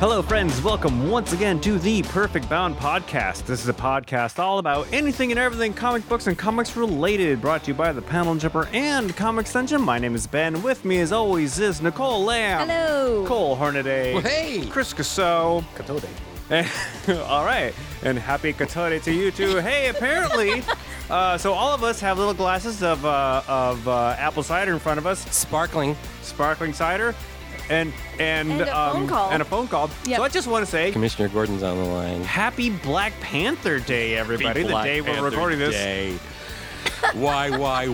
Hello, friends. Welcome once again to the Perfect Bound Podcast. This is a podcast all about anything and everything comic books and comics related, brought to you by the Panel Jumper and Comics Dungeon. My name is Ben. With me, as always, is Nicole Lamb. Hello. Cole Hornaday. Well, hey. Chris Casso. Katode. All right. And happy Katode to you, too. Hey, apparently, so all of us have little glasses of apple cider in front of us. Sparkling Cider. And a phone call. And a phone call. Yep. So I just want to say, Commissioner Gordon's on the line. Happy Black Panther Day, everybody. Black the day we're Panther recording this. Day. Why?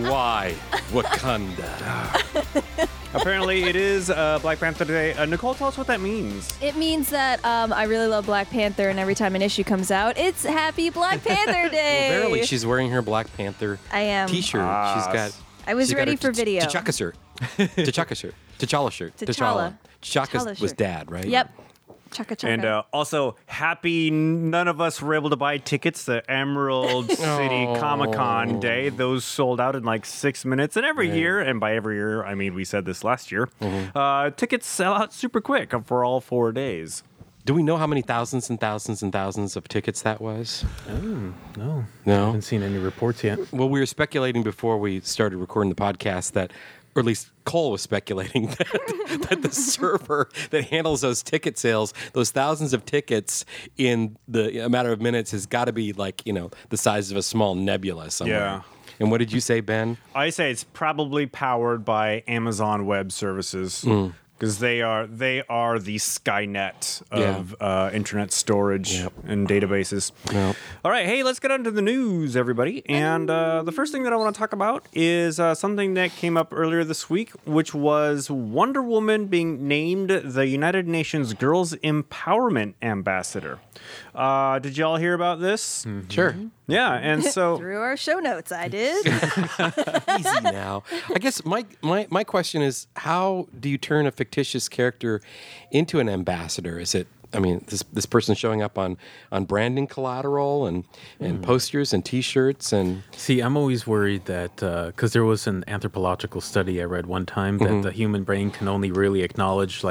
Wakanda. Apparently, it is Black Panther Day. Nicole, tell us what that means. It means that I really love Black Panther, and every time an issue comes out, it's Happy Black Panther Day. Well, verily, she's wearing her Black Panther I am. T-shirt. I was ready for video. T'Chaka shirt. T'Chaka shirt. T'Challa shirt. T'Challa. T'Chaka was shirt. dad, right? Yep. Chaka chaka. And also, happy none of us were able to buy tickets to Emerald City Comic-Con Day. Those sold out in like 6 minutes. And every year, and by every year, I mean we said this last year, tickets sell out super quick for all 4 days. Do we know how many thousands and thousands and thousands of tickets that was? No. I No? haven't seen any reports yet. Well, we were speculating before we started recording the podcast that, or at least Cole was speculating that the server that handles those ticket sales, those thousands of tickets in a matter of minutes, has got to be like, the size of a small nebula somewhere. Yeah. And what did you say, Ben? I say it's probably powered by Amazon Web Services. Because they are the Skynet of internet storage and databases. Yep. All right, hey, let's get on to the news, everybody. And the first thing that I want to talk about is something that came up earlier this week, which was Wonder Woman being named the United Nations Girls Empowerment Ambassador. Did y'all hear about this? Sure. Yeah, and so... Through our show notes, I did. Easy now. I guess my question is, how do you turn a fictitious character into an ambassador? Is it, this person showing up on branding collateral and posters and T-shirts and... See, I'm always worried that, because there was an anthropological study I read one time, that the human brain can only really acknowledge,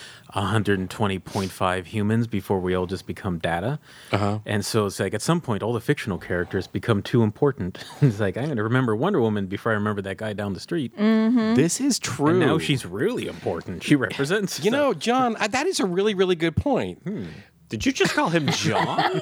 120.5 humans before we all just become data. And so it's like, at some point, all the fictional characters become too important. It's like, I'm going to remember Wonder Woman before I remember that guy down the street. This is true. And now she's really important. She represents John, that is a really, really good point. Did you just call him John?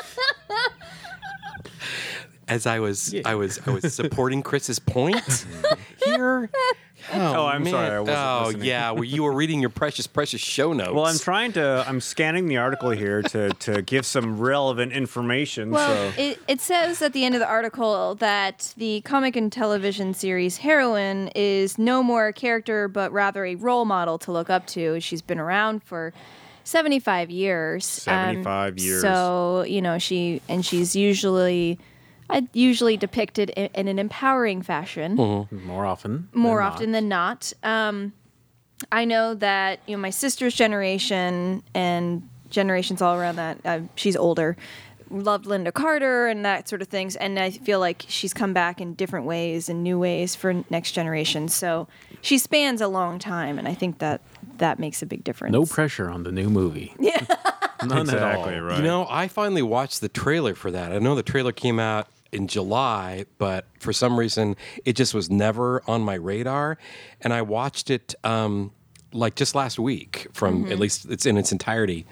As I was supporting Chris's point here. Oh, I'm sorry, I wasn't Oh, listening. yeah. Well, you were reading your precious show notes. Well, I'm scanning the article here to give some relevant information. Well, so. it says at the end of the article that the comic and television series heroine is no more a character, but rather a role model to look up to. She's been around for 75 years. 75 years. So, she's usually depicted in an empowering fashion. More often than not. I know that my sister's generation and generations all around that, she's older, loved Linda Carter and that sort of things, and I feel like she's come back in different ways and new ways for next generation. So she spans a long time, and I think that makes a big difference. No pressure on the new movie. Yeah. None Exactly, at all. right. I finally watched the trailer for that. I know the trailer came out in July, but for some reason, it just was never on my radar. And I watched it just last week from at least it's in its entirety.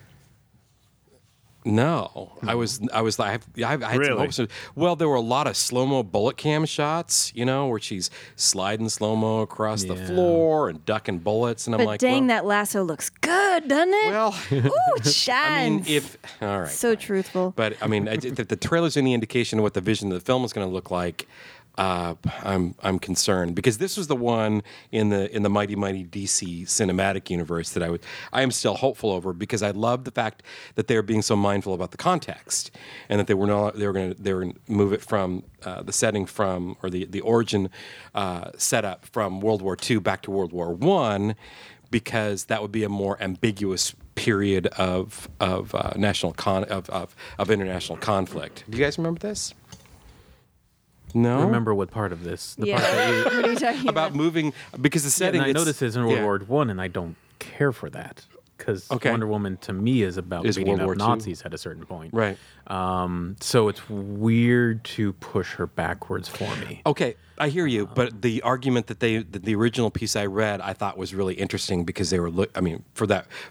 No, I was like, I had Really? some hopes. Well, there were a lot of slow-mo bullet cam shots, where she's sliding slow-mo across the floor and ducking bullets, and I'm But like, dang, well, that lasso looks good, doesn't it? well, Ooh, it shines. all right. So truthful. But if the trailer's any indication of what the vision of the film is going to look like, I'm concerned, because this was the one in the mighty DC cinematic universe that I am still hopeful over, because I love the fact that they're being so mindful about the context, and that they were going to move it from the setting from, or the origin setup from World War II back to World War I, because that would be a more ambiguous period of international conflict. Do you guys remember this? No. Remember what part of this? The Yeah. part that you, What are you talking About moving, because the setting. and I it's- noticed this in World War I, and I don't care for that. because Okay. Wonder Woman to me is about Is beating World War up II. Nazis at a certain point. Right. So it's weird to push her backwards for me. Okay, I hear you, but the argument that the original piece I read, I thought was really interesting because they were, for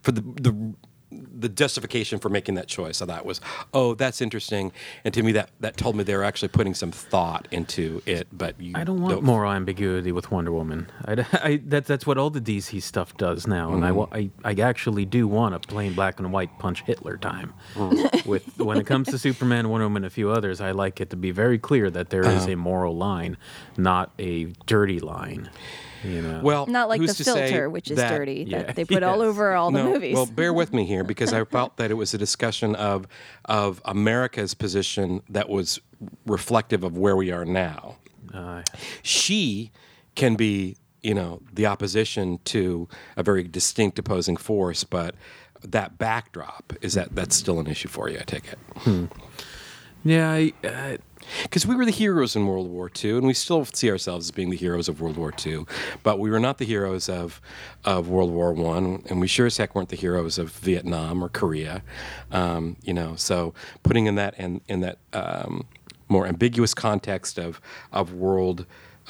the justification for making that choice, I thought was, oh, that's interesting, and to me that told me they were actually putting some thought into it. But I don't want more ambiguity with Wonder Woman. That's what all the DC stuff does now, and I actually do want a plain black and white punch Hitler time. When it comes to Superman, Wonder Woman, and a few others, I like it to be very clear that there is a moral line, not a dirty line. You know. Well, Not like who's the to say filter, which is that- dirty, Yeah. that they put all over all the movies. Well, bear with me here because I felt that it was a discussion of America's position that was reflective of where we are now. She can be, the opposition to a very distinct opposing force, but that backdrop that's still an issue for you. I take it. Yeah, Because we were the heroes in World War II, and we still see ourselves as being the heroes of World War II, but we were not the heroes of World War I, and we sure as heck weren't the heroes of Vietnam or Korea. So putting in that more ambiguous context of world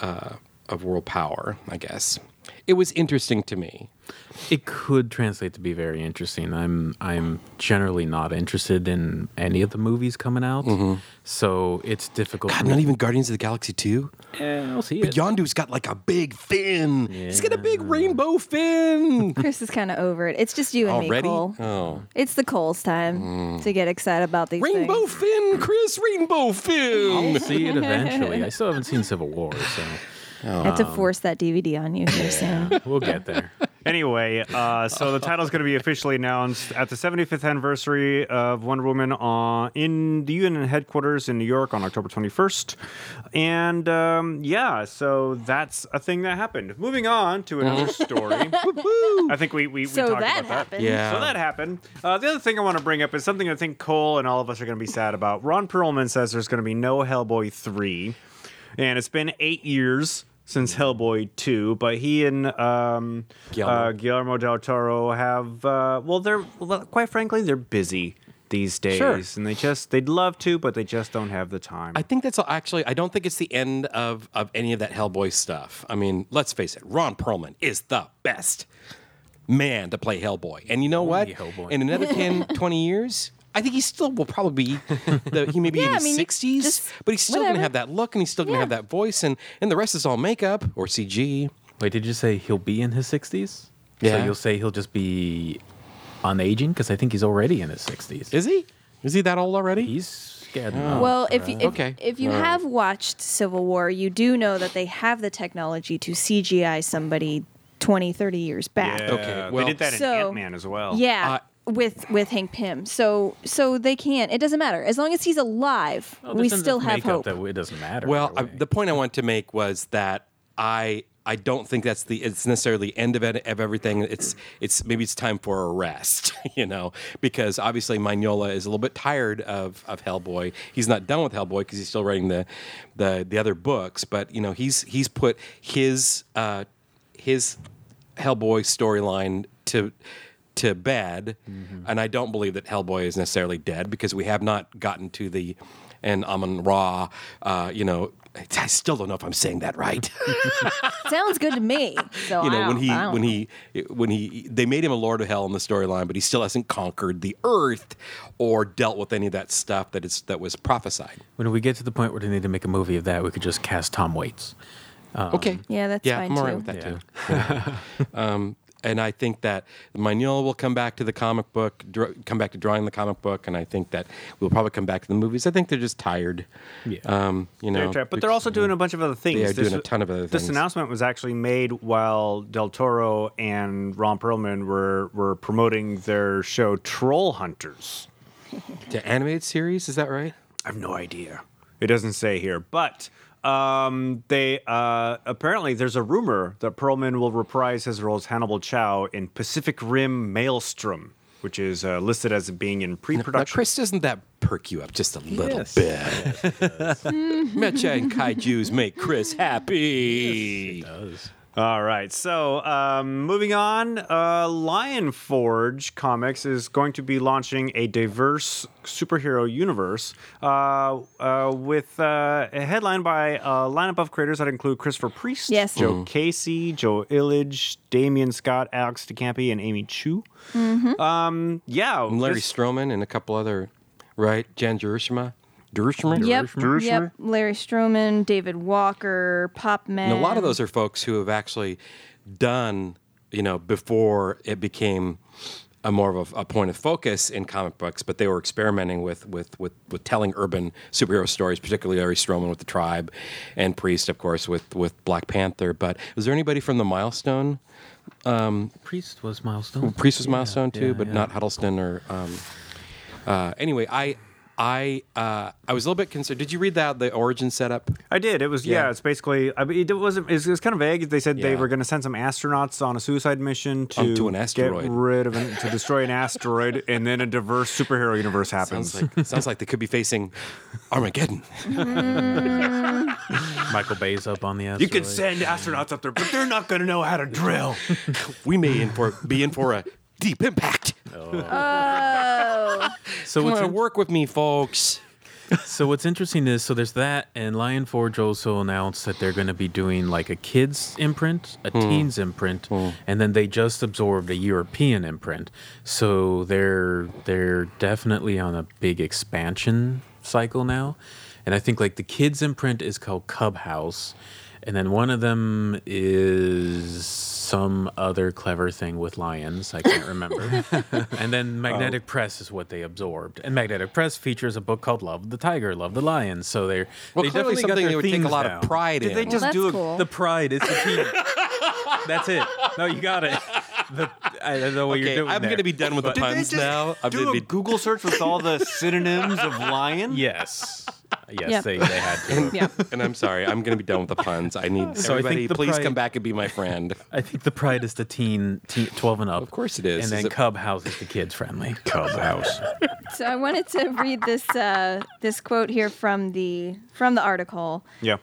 power, I guess, it was interesting to me. it could translate to be very interesting. I'm generally not interested in any of the movies coming out, so it's difficult. God, not even Guardians of the Galaxy 2? Yeah, I'll see But it. Yondu's got like a big fin. He's got a big rainbow fin. Chris is kind of over it. It's just you and Already? me, Cole. Oh. It's the Cole's time to get excited about these Rainbow things. fin, Chris, rainbow fin. I'll see it eventually. I still haven't seen Civil War, so I have to force that DVD on you here soon. we'll get there. Anyway, so the title's going to be officially announced at the 75th anniversary of Wonder Woman in the UN headquarters in New York on October 21st. And so that's a thing that happened. Moving on to another story. I think we So talked that about that. happened. Yeah. So that happened. The other thing I want to bring up is something I think Cole and all of us are going to be sad about. Ron Perlman says there's going to be no Hellboy 3. And it's been 8 years since Hellboy 2, but he and Guillermo del Toro have, quite frankly, they're busy these days. Sure. And they'd love to, but they just don't have the time. I think that's actually, I don't think it's the end of any of that Hellboy stuff. I mean, let's face it, Ron Perlman is the best man to play Hellboy. And you know what? Hellboy. In another 10, 20 years, I think he still will probably be, he may be in his 60s, just but he's still going to whatever. have that look and he's still going to have that voice, and the rest is all makeup or CG. Wait, did you say he'll be in his 60s? Yeah. So you'll say he'll just be unaging? Because I think he's already in his 60s. Is he? Is he that old already? He's getting up, Well, if Okay. if you have watched Civil War, you do know that they have the technology to CGI somebody 20, 30 years back. Yeah, Okay, well- they did that in So- Ant-Man as well. Yeah. with Hank Pym. So they can't. It doesn't matter. As long as he's alive, Well, we there's still enough have makeup hope. That it doesn't matter. Well, either way. the point I want to make was that I don't think it's necessarily the end of everything. It's maybe it's time for a rest, because obviously Mignola is a little bit tired of Hellboy. He's not done with Hellboy because he's still writing the other books, but he's put his Hellboy storyline to bed, and I don't believe that Hellboy is necessarily dead because we have not gotten to the Amon Ra. I still don't know if I'm saying that right. Sounds good to me. So when they made him a Lord of Hell in the storyline, but he still hasn't conquered the Earth or dealt with any of that stuff that was prophesied. when we get to the point where they need to make a movie of that, we could just cast Tom Waits. Okay, Yeah, that's fine I'm all right too. with that too. And I think that Mignola will come back to the comic book, come back to drawing the comic book, and I think that we'll probably come back to the movies. I think they're just tired. Yeah. But they're also doing a bunch of other things. They are doing a ton of other This things. announcement was actually made while Del Toro and Ron Perlman were promoting their show Troll Hunters. The animated series, is that right? I have no idea. It doesn't say here, but they apparently there's a rumor that Perlman will reprise his role as Hannibal Chow in Pacific Rim Maelstrom, which is listed as being in Now, pre-production. Chris, doesn't that perk you up just a little Yes. bit? Mecha and kaijus make Chris happy. It does. All right, so moving on, Lion Forge Comics is going to be launching a diverse superhero universe with a headline by a lineup of creators that include Christopher Priest, Yes. Joe Casey, Joe Illidge, Damian Scott, Alex DeCampi, and Amy Chu. Mm-hmm. And Larry Stroman and a couple other, right? Jan Duursema. Yep. Larry Stroman, David Walker, Pop Man. And a lot of those are folks who have actually done, before it became more of a point of focus in comic books, but they were experimenting with telling urban superhero stories, particularly Larry Stroman with The Tribe and Priest, of course, with Black Panther. But was there anybody from the Milestone? Priest was Milestone. Priest was Milestone too, but yeah. not Huddleston or. Anyway, I was a little bit concerned. Did you read the origin setup? I did. It was it's basically. I mean, it was kind of vague. They said they Yeah. were going to send some astronauts on a suicide mission To an asteroid. get rid of to destroy an asteroid, and then a diverse superhero universe happens. Sounds like they could be facing Armageddon. Michael Bay's up on the asteroid. You could send astronauts up there, but they're not going to know how to drill. We may be in for a deep impact. So Come on, work with me, folks. So what's interesting is, there's that, and Lion Forge also announced that they're going to be doing like a kids imprint, a teens imprint, and then they just absorbed a European imprint. So they're definitely on a big expansion cycle now. And I think like the kids imprint is called Cub House, and then one of them is some other clever thing with lions. I can't remember. And then Magnetic Press is what they absorbed. And Magnetic Press features a book called Love the Tiger, Love the Lion. So they Clearly definitely got something their they would take a themes lot down. of pride Did in. they just that's do a cool. The pride is the team. That's it. No, you got it. I don't know what you're doing I'm there. going to be done with the Did they puns just now. I'm do gonna a Google search with all the synonyms of lion? Yes. Yes, Yep. they had to. Yeah. and I'm sorry. I'm going to be done with the puns. I need So I think everybody. the Please pride- come back and be my friend. I think the pride is the teen 12 and up. Of course it is. And then Is it- Cub House is the kids friendly. Cub House. So I wanted to read this quote here from the article. Yeah.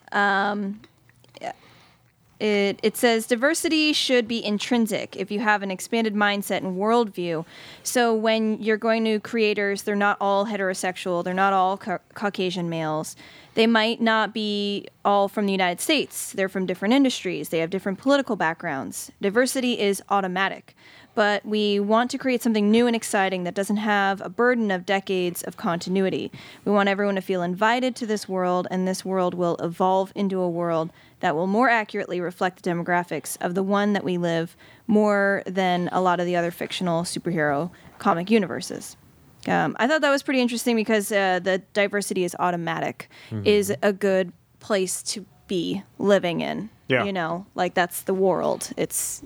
It says diversity should be intrinsic if you have an expanded mindset and worldview. So when you're going to creators, they're not all heterosexual. They're not all Caucasian males. They might not be all from the United States. They're from different industries. They have different political backgrounds. Diversity is automatic. But we want to create something new and exciting that doesn't have a burden of decades of continuity. We want everyone to feel invited to this world, and this world will evolve into a world that will more accurately reflect the demographics of the one that we live more than a lot of the other fictional superhero comic universes. I thought that was pretty interesting because the diversity is automatic is a good place to be living in. Yeah. You know, like that's the world. It's,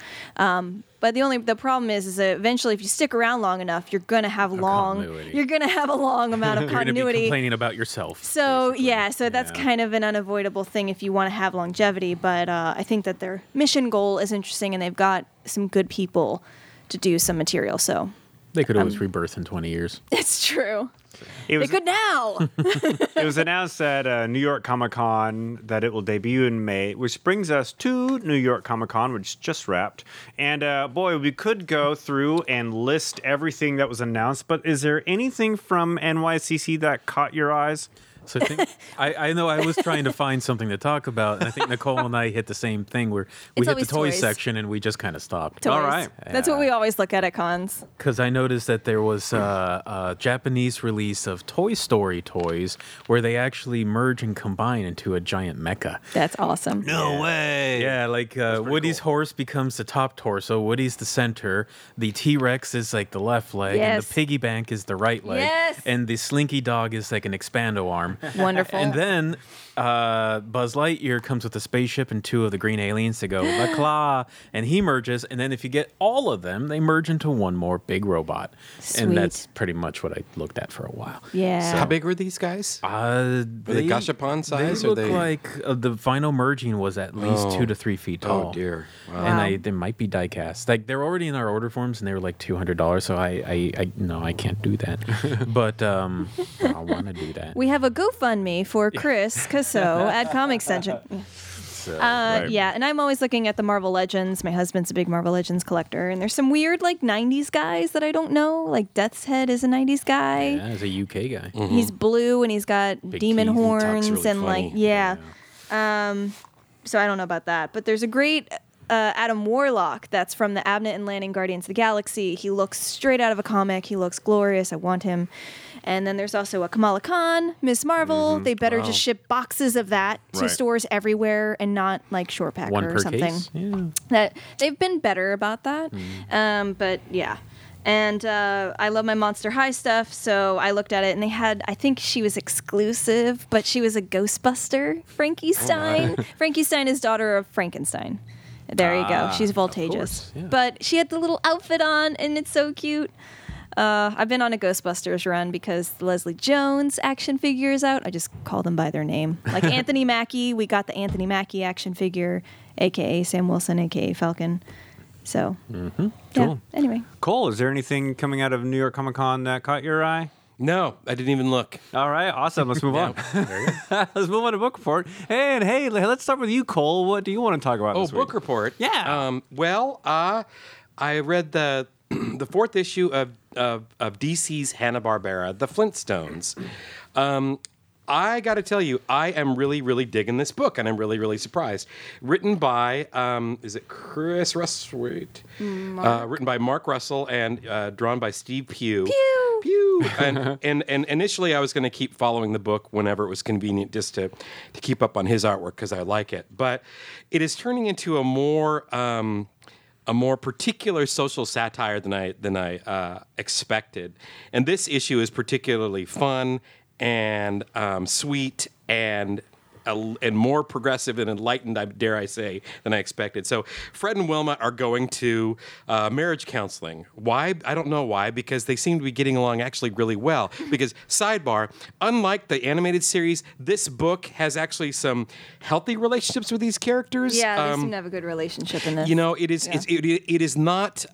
but the problem is that eventually if you stick around long enough, you're going to have a long amount of You're going to be continuity. complaining about yourself. So basically. so that's kind of an unavoidable thing if you want to have longevity. But I think that their mission goal is interesting, and they've got some good people to do some material. So They could always rebirth in 20 years. it's true. It was, They could now. it was announced at New York Comic Con that it will debut in May, which brings us to New York Comic Con, which just wrapped. And boy, we could go through and list everything that was announced, but is there anything from NYCC that caught your eyes? So I think I know I was trying to find something to talk about, and I think Nicole and I hit the same thing where we It's hit the always toy toys. section and we just kind of stopped. Toys. All right. That's what we always look at cons. Because I noticed that there was a Japanese release of Toy Story toys where they actually merge and combine into a giant mecha. That's awesome. No way. Yeah, like Woody's horse becomes the top torso, Woody's the center, the T-Rex is like the left leg, and Yes. the piggy bank is the right leg, Yes. and the Slinky Dog is like an expando arm. Wonderful. And then Buzz Lightyear comes with a spaceship and two of the green aliens to go La Claw, and he merges. And then if you get all of them, they merge into one more big robot. Sweet. And that's pretty much what I looked at for a while. Yeah. How big were these guys? They Gashapon size, They or look they- like the final merging was at least 2 to 3 feet tall. Oh dear! Wow. And they might be die cast. Like they're already in our order forms, and they were like $200. So I no, I can't do that. But I want to do that. We have a GoFundMe for Chris Casso at Comic Extension. So. Right. Yeah, and I'm always looking at the Marvel Legends. My husband's a big Marvel Legends collector, and there's some weird like '90s guys that I don't know. Like Death's Head is a '90s guy. Yeah, he's a UK guy. He's blue and he's got demon teeth. He talks horns really and funny. like yeah. So I don't know about that, but there's a great Adam Warlock that's from the Abnett and Lanning Guardians of the Galaxy. He looks straight out of a comic. He looks glorious. I want him. And then there's also a Kamala Khan, Miss Marvel. They better just ship boxes of that to Right. stores everywhere and not like Shore Packer One or per something. case. Yeah. That they've been better about that. But yeah. And I love my Monster High stuff, so I looked at it, and they had, I think she was exclusive, but she was a Ghostbuster, Frankie Stein. Frankie Stein is daughter of Frankenstein. There you go. She's voltageous. course, yeah. But she had the little outfit on, and it's so cute. I've been on a Ghostbusters run because the Leslie Jones action figure is out. I just call them by their name. Like Anthony Mackie, we got the Anthony Mackie action figure, a.k.a. Sam Wilson, a.k.a. Falcon. So, yeah. Cool. Anyway. Cole, is there anything coming out of New York Comic Con that caught your eye? No, I didn't even look. All right, awesome. Let's move on. Let's move on to book report. And hey, let's start with you, Cole. What do you want to talk about Oh, this week? book report. Yeah. I read the fourth issue of DC's Hanna-Barbera, The Flintstones. I got to tell you, I am really, really digging this book, and I'm really, really surprised. Written by, is it Chris Russell? Wait. Written by Mark Russell and drawn by Steve Pugh. Pew! And initially, I was going to keep following the book whenever it was convenient, just to keep up on his artwork because I like it. But it is turning into a more particular social satire than I expected. And this issue is particularly fun and sweet and more progressive and enlightened, dare I say, than I expected. So Fred and Wilma are going to marriage counseling. Why? I don't know why, because they seem to be getting along actually really well. Because, sidebar, unlike the animated series, this book has actually some healthy relationships with these characters. Yeah, they seem to have a good relationship in this. You know, it is not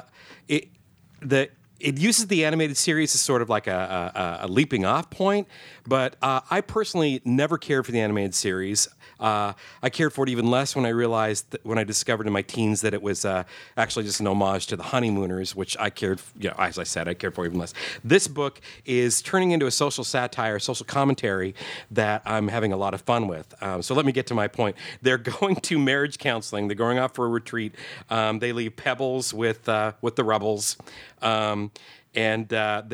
it uses the animated series as sort of like a leaping off point, but I personally never cared for the animated series. I cared for it even less when I discovered in my teens that it was actually just an homage to the Honeymooners, which I cared, as I said, I cared for even less. This book is turning into a social satire, social commentary that I'm having a lot of fun with. So let me get to my point. They're going to marriage counseling. They're going off for a retreat. They leave Pebbles with the Rubbles. And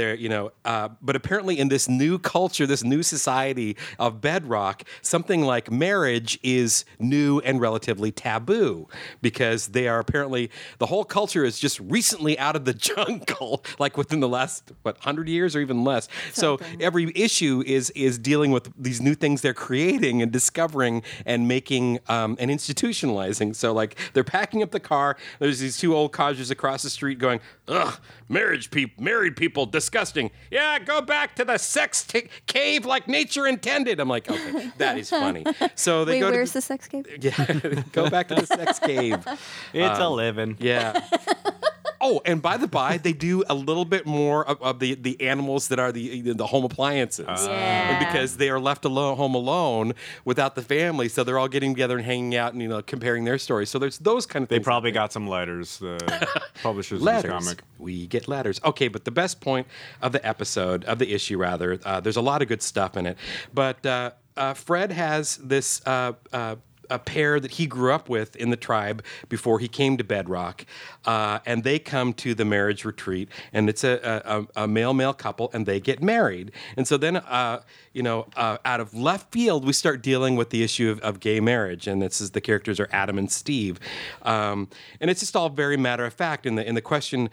but apparently in this new culture, this new society of Bedrock, something like marriage is new and relatively taboo because they are apparently, the whole culture is just recently out of the jungle, like within the last, 100 years or even less. Something. So every issue is dealing with these new things they're creating and discovering and making and institutionalizing. So like they're packing up the car. There's these two old codgers across the street going, ugh, married people, disgusting. Yeah, go back to the sex cave like nature intended. I'm like, okay, that is funny. So they Wait, go where's to the sex cave? yeah, go back to the sex cave. It's a living. Yeah. Oh, and by the by, they do a little bit more of the animals that are the home appliances. Yeah. And because they are left home alone without the family, so they're all getting together and hanging out and comparing their stories. So there's those kind of They things. probably got some letters, the publishers of Letters. this comic. We get letters. Okay, but the best point of the issue, there's a lot of good stuff in it. But Fred has this a pair that he grew up with in the tribe before he came to Bedrock, and they come to the marriage retreat, and it's a male couple, and they get married. And so then, out of left field, we start dealing with the issue of gay marriage, and the characters are Adam and Steve, and it's just all very matter of fact. In the question,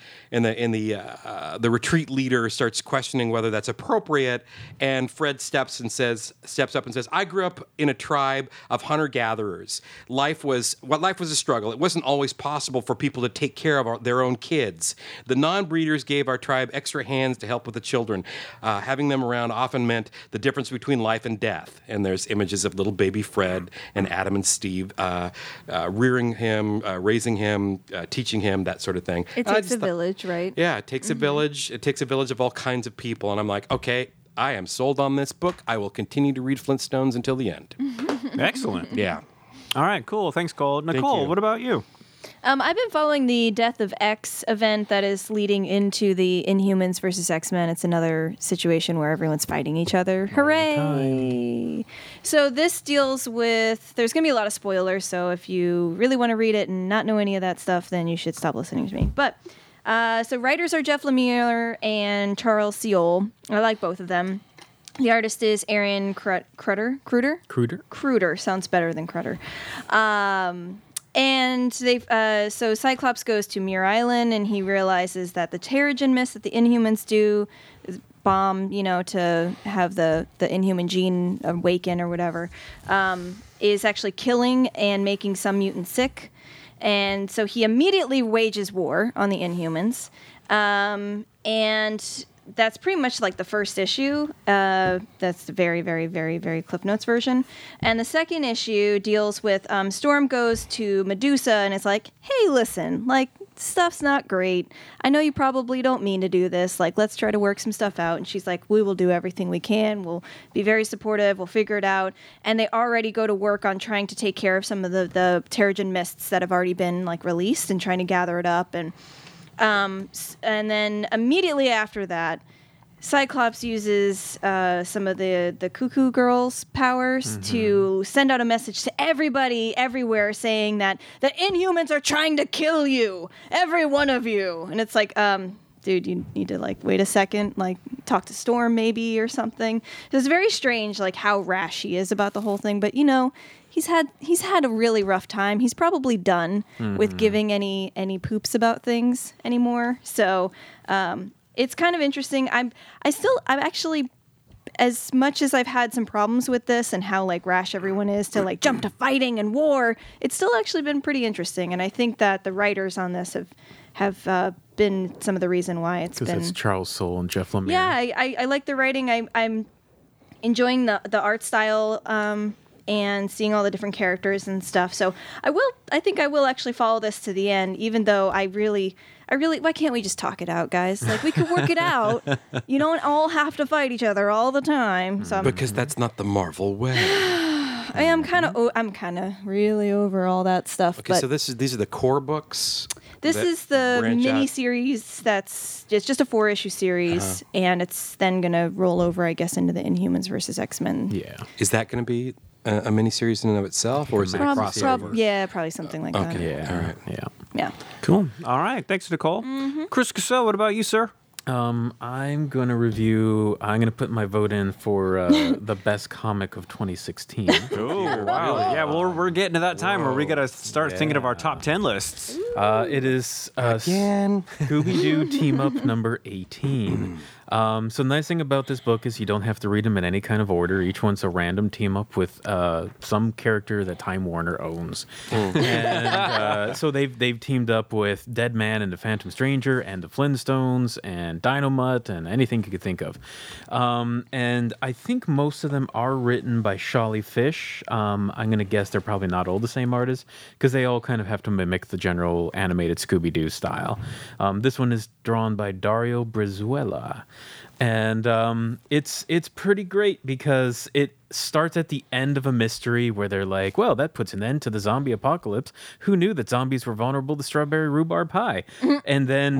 the retreat leader starts questioning whether that's appropriate, and Fred steps up and says, "I grew up in a tribe of hunter-gatherers. Life was a struggle. It wasn't always possible for people to take care of their own kids. The non-breeders gave our tribe extra hands to help with the children. Having them around often meant the difference between life and death." And there's images of little baby Fred and Adam and Steve rearing him, raising him, teaching him, that sort of thing. It takes a village, right? Yeah, it takes a village. It takes a village of all kinds of people. And I'm like, okay, I am sold on this book. I will continue to read Flintstones until the end. Excellent. Yeah. All right, cool. Thanks, Cole. Nicole, you. what about you? I've been following the Death of X event that is leading into the Inhumans versus X-Men. It's another situation where everyone's fighting each other. Hooray! So this deals with... There's going to be a lot of spoilers, so if you really want to read it and not know any of that stuff, then you should stop listening to me. But, so writers are Jeff Lemire and Charles Seol. I like both of them. The artist is Aaron Kruder. Kruder sounds better than Kruder. And so Cyclops goes to Muir Island, and he realizes that the Terrigen Mist that the Inhumans do, bomb, to have the Inhuman gene awaken or whatever, is actually killing and making some mutants sick. And so he immediately wages war on the Inhumans. And that's pretty much like the first issue. That's the very, very, very, very Cliff Notes version. And the second issue deals with Storm goes to Medusa and it's like, hey, listen, like, stuff's not great. I know you probably don't mean to do this. Like, let's try to work some stuff out. And she's like, we will do everything we can. We'll be very supportive. We'll figure it out. And they already go to work on trying to take care of some of the Terrigen Mists that have already been, like, released and trying to gather it up. And then immediately after that, Cyclops uses some of the Cuckoo Girls' powers to send out a message to everybody everywhere saying that the Inhumans are trying to kill you, every one of you. And it's like, dude, you need to, like, wait a second, like, talk to Storm maybe or something. It's very strange, like, how rash he is about the whole thing. But, he's had a really rough time. He's probably done with giving any poops about things anymore. So it's kind of interesting. I'm actually, as much as I've had some problems with this and how, like, rash everyone is to, like, jump to fighting and war, it's still actually been pretty interesting. And I think that the writers on this have been some of the reason why it's been. Because it's Charles Soule and Jeff Lemire. Yeah, I like the writing. I'm enjoying the art style. And seeing all the different characters and stuff. So I think I will actually follow this to the end, even though I really, why can't we just talk it out, guys? Like, we could work it out. You don't all have to fight each other all the time. So Because that's not the Marvel way. I'm kind of really over all that stuff. Okay, but so these are the core books? This is the branch out? mini series it's just a 4-issue series, and it's then going to roll over, I guess, into the Inhumans versus X-Men. Yeah. Is that going to be a miniseries in and of itself, or is it a crossover? Probably something like that. Okay, Yeah. all right. Yeah. Yeah. Cool. All right. Thanks, Nicole. Chris Cassell, what about you, sir? I'm going to put my vote in for the best comic of 2016. Oh, wow. Yeah, well, we're getting to that time where we got to start thinking of our top 10 lists. It is Scooby-Doo Team Up number 18. So the nice thing about this book is you don't have to read them in any kind of order. Each one's a random team up with some character that Time Warner owns. And so they've teamed up with Dead Man and the Phantom Stranger and the Flintstones and Dynomutt and anything you could think of. And I think most of them are written by Shali Fish. I'm going to guess they're probably not all the same artists because they all kind of have to mimic the general animated Scooby-Doo style. This one is drawn by Dario Brizuela. And it's pretty great because it starts at the end of a mystery where they're like, well, that puts an end to the zombie apocalypse. Who knew that zombies were vulnerable to strawberry rhubarb pie? And then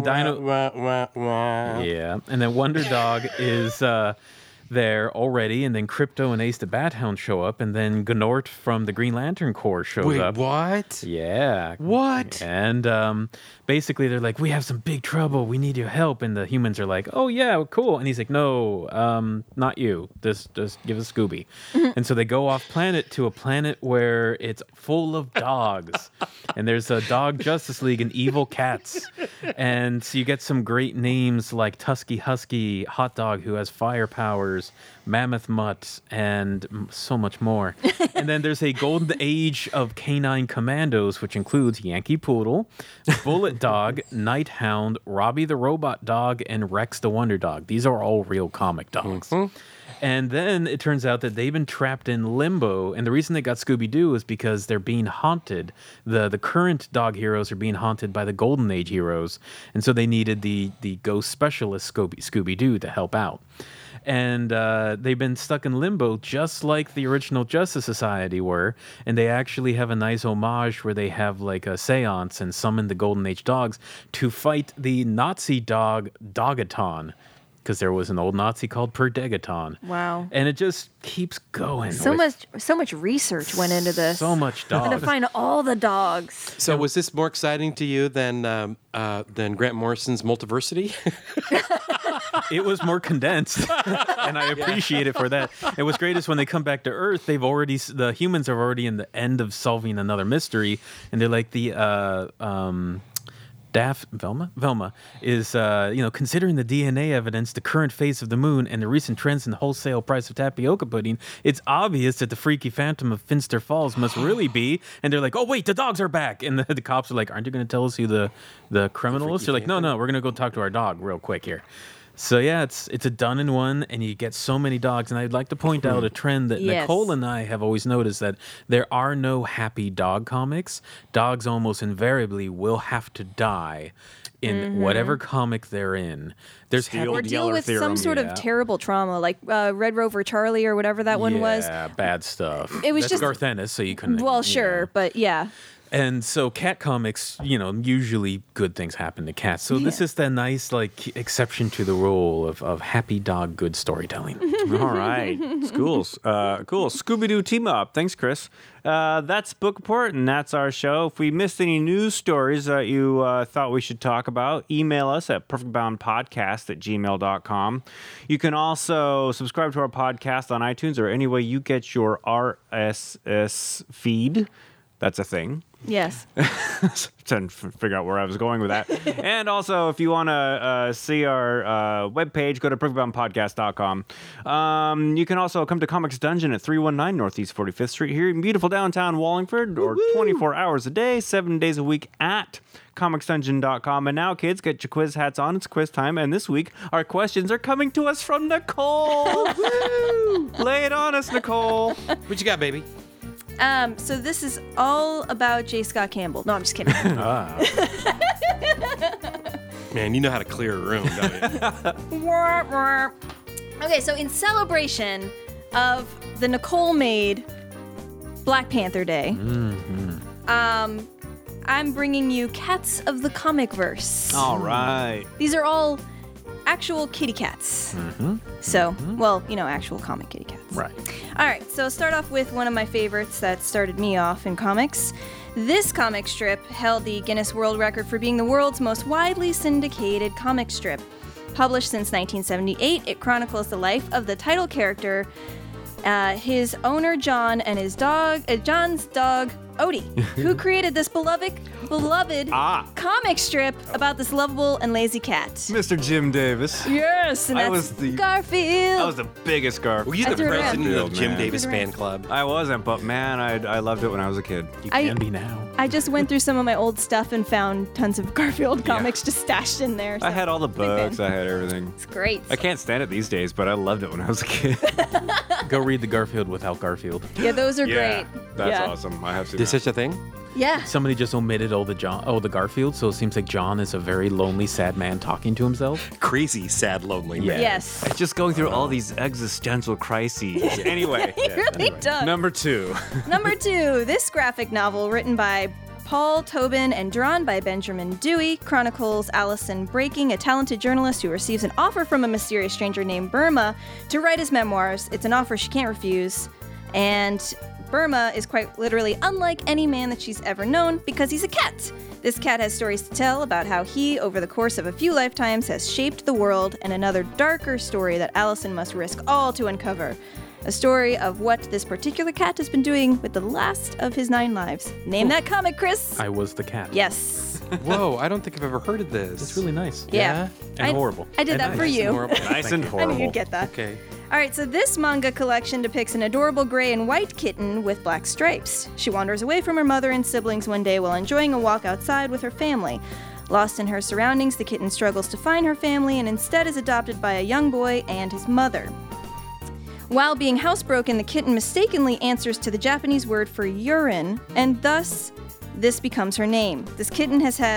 yeah, and then Wonder Dog is there already, and then Crypto and Ace the Bat Hound show up, and then Gnort from the Green Lantern Corps shows up. Wait, what? Yeah. What? And basically they're like, we have some big trouble. We need your help. And the humans are like, oh, yeah, cool. And he's like, no, not you. Just give us Scooby. And so they go off planet to a planet where it's full of dogs. And there's a dog Justice League and evil cats. And so you get some great names like Tusky Husky, Hot Dog, who has fire powers, Mammoth Mutt, and so much more. And then there's a golden age of canine commandos, which includes Yankee Poodle, Bullet Dog, Night Hound, Robbie the Robot Dog, and Rex the Wonder Dog. These are all real comic dogs. And then it turns out that they've been trapped in limbo. And the reason they got Scooby-Doo is because they're being haunted. The current dog heroes are being haunted by the Golden Age heroes. And so they needed the ghost specialist Scooby-Doo to help out. And they've been stuck in limbo just like the original Justice Society were. And they actually have a nice homage where they have like a seance and summon the Golden Age dogs to fight the Nazi dog Dogaton. Because there was an old Nazi called Perdegaton. Wow. And it just keeps going. So much research went into this. So much dogs. And to find all the dogs. So was this more exciting to you than Grant Morrison's Multiversity? It was more condensed, and I appreciate it for that. And what's great is when they come back to Earth, the humans are already in the end of solving another mystery, and they're like Velma is, considering the DNA evidence, the current phase of the moon, and the recent trends in the wholesale price of tapioca pudding, it's obvious that the freaky phantom of Finster Falls must really be. And they're like, oh, wait, the dogs are back. And the cops are like, aren't you going to tell us who the criminal is? They're like, no, we're going to go talk to our dog real quick here. So yeah, it's a done in one, and you get so many dogs. And I'd like to point out a trend that Nicole and I have always noticed, that there are no happy dog comics. Dogs almost invariably will have to die in whatever comic they're in. There's Or deal with some sort of terrible trauma, like Red Rover Charlie or whatever that one was. Yeah, bad stuff. It was That's just Garth Ennis, so you couldn't. Well, sure, but yeah. And so cat comics, usually good things happen to cats. So this is the nice, exception to the rule of happy dog, good storytelling. All right. Schools. Cool. Scooby-Doo team up. Thanks, Chris. That's Book Report, and that's our show. If we missed any news stories that you thought we should talk about, email us at perfectboundpodcast@gmail.com. You can also subscribe to our podcast on iTunes or any way you get your RSS feed. That's a thing. Yes. Trying to figure out where I was going with that. And also, if you want to see our webpage, go to perfectboundpodcast.com. You can also come to Comics Dungeon at 319 Northeast 45th Street here in beautiful downtown Wallingford, or 24 hours a day, 7 days a week at comicsdungeon.com. And now, kids, get your quiz hats on. It's quiz time. And this week, our questions are coming to us from Nicole. Lay it on us, Nicole. What you got, baby? So this is all about J. Scott Campbell. No, I'm just kidding. Man, you know how to clear a room, don't you? Okay, so in celebration of the Nicole made Black Panther Day, I'm bringing you Cats of the Comic Verse. All right. These are all actual kitty cats. So, actual comic kitty cats. Right. All right, so start off with one of my favorites that started me off in comics. This comic strip held the Guinness World Record for being the world's most widely syndicated comic strip. Published since 1978, it chronicles the life of the title character, his owner John, and his dog, John's dog Odie, who created this beloved comic strip about this lovable and lazy cat. Mr. Jim Davis. Yes, and I that's was the- Garfield. I was the biggest Garfield. Were you the threw it around. president of the Jim Man. Davis fan club? I wasn't, but man, I loved it when I was a kid. You I- can be now. I just went through some of my old stuff and found tons of Garfield comics just stashed in there. I so had all the big fan. books. I had everything. It's great. I can't stand it these days, but I loved it when I was a kid. Go read the Garfield without Garfield. Yeah, those are Yeah, great. that's yeah. awesome. I have seen There's that. such a thing? Yeah. Somebody just omitted the Garfield, so it seems like John is a very lonely, sad man talking to himself. Crazy, sad, lonely man. Yes. It's just going through all these existential crises. Anyway, He really does. number 2. Number 2, this graphic novel written by Paul Tobin and drawn by Benjamin Dewey chronicles Allison Breaking, a talented journalist who receives an offer from a mysterious stranger named Burma to write his memoirs. It's an offer she can't refuse, and Burma is quite literally unlike any man that she's ever known because he's a cat. This cat has stories to tell about how he, over the course of a few lifetimes, has shaped the world, and another darker story that Allison must risk all to uncover. A story of what this particular cat has been doing with the last of his 9 lives. Name that comic, Chris. I was the cat. Yes. Whoa, I don't think I've ever heard of this. It's really nice. Yeah. And horrible. I did And that for nice. you. Horrible. Nice and I horrible. knew you'd get that. Okay. All right, so this manga collection depicts an adorable gray and white kitten with black stripes. She wanders away from her mother and siblings one day while enjoying a walk outside with her family. Lost in her surroundings, the kitten struggles to find her family and instead is adopted by a young boy and his mother. While being housebroken, the kitten mistakenly answers to the Japanese word for urine, and thus this becomes her name. This kitten has had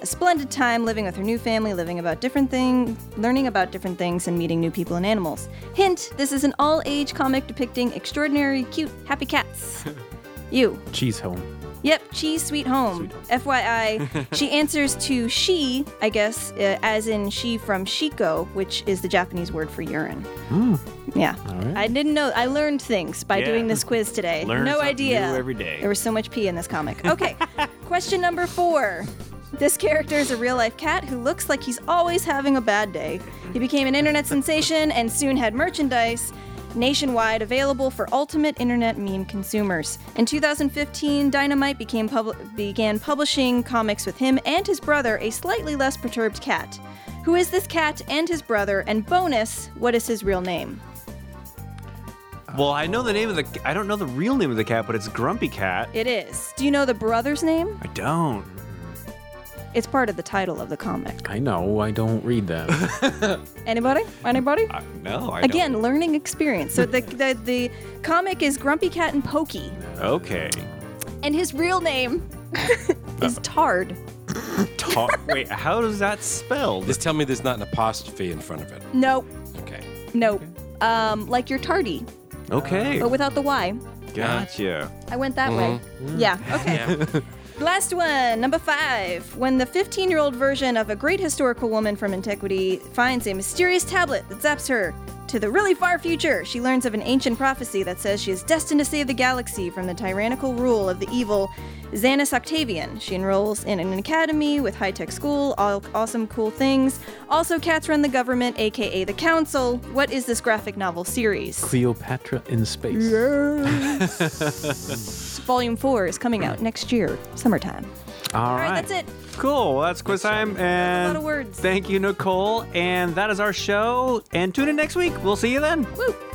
a splendid time living with her new family, learning about different things, and meeting new people and animals. Hint, this is an all-age comic depicting extraordinary, cute, happy cats. You. Cheese home. Yep, Cheese Sweet Home. FYI, she answers to she, I guess, as in she from Shiko, which is the Japanese word for urine. Yeah. All right. I didn't know. I learned things by doing this quiz today. Learn no something idea. new every day. There was so much pee in this comic. Okay. Question number 4. This character is a real-life cat who looks like he's always having a bad day. He became an internet sensation and soon had merchandise nationwide available for ultimate internet meme consumers. In 2015, Dynamite began publishing comics with him and his brother, a slightly less perturbed cat. Who is this cat and his brother? And bonus, what is his real name? Well, I know the name of I don't know the real name of the cat, but it's Grumpy Cat. It is. Do you know the brother's name? I don't. It's part of the title of the comic. I know. I don't read that. Anybody? No, I Again, learning experience. So the comic is Grumpy Cat and Pokey. don't. Okay. And his real name is Tard. Wait, how is that spelled? Just tell me there's not an apostrophe in front of it. Nope. Okay. Nope. Like your tardy, Okay. but without the Y. Gotcha. I went that way. Yeah, okay. Yeah. Last one, number 5. When the 15-year-old version of a great historical woman from antiquity finds a mysterious tablet that zaps her to the really far future, she learns of an ancient prophecy that says she is destined to save the galaxy from the tyrannical rule of the evil Xanus Octavian. She enrolls in an academy with high-tech school, all awesome cool things. Also, cats run the government, aka the council. What is this graphic novel series? Cleopatra in space. Volume 4 is coming out next year, summertime. All All right. right, that's it. Cool. Well, that's quiz time. And a lot of words. Thank you, Nicole. And that is our show. And tune in next week. We'll see you then. Woo!